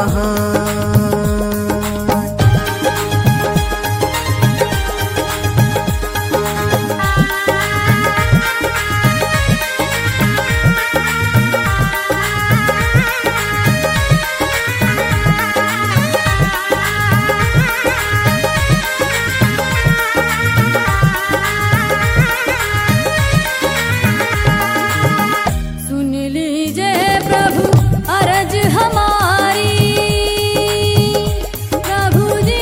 महान। सुन लीजिए प्रभु अरज हमारी, प्रभु जी,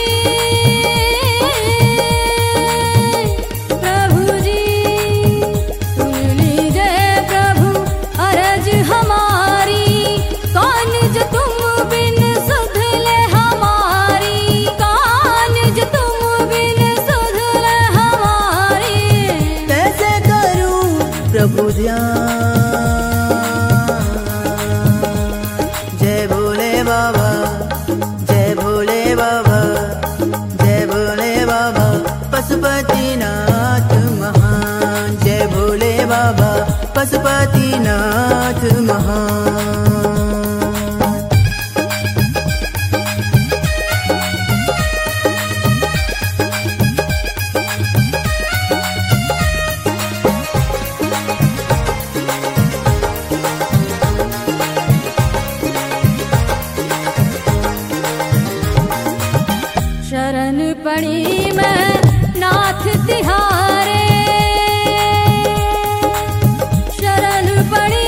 प्रभु जी। सुन लीजिए प्रभु अरज हमारी, कौन जो तुम बिन सुध ले हमारी, कौन जो तुम बिन सुध ले हमारी। कैसे करूं प्रभु ध्यान, जय भोले बाबा, जय भोले बाबा, जय भोले बाबा पशुपतिनाथ महान। जय भोले बाबा पशुपतिनाथ महान। शरण पड़ी मैं नाथ तिहारे, शरण पड़ी,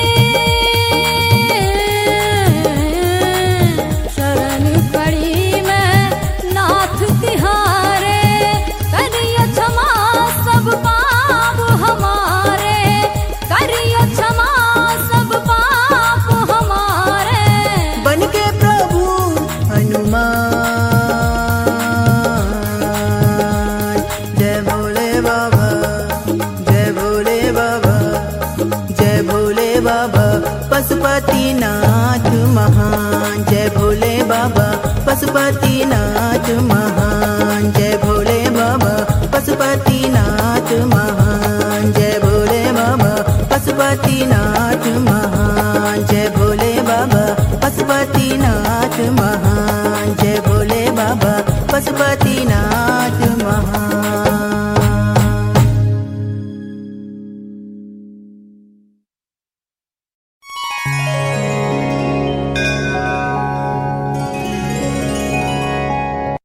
शरण पड़ी मैं नाथ तिहारे। करियो क्षमा सब पाप हमारे, करियो क्षमा सब पाप हमारे। बन के प्रभु हनुमान, जय भोले बाबा, जय भोले बाबा, जय भोले बाबा पशुपतिनाथ महान। जय भोले बाबा पशुपतिनाथ महान। जय भोले बाबा पशुपति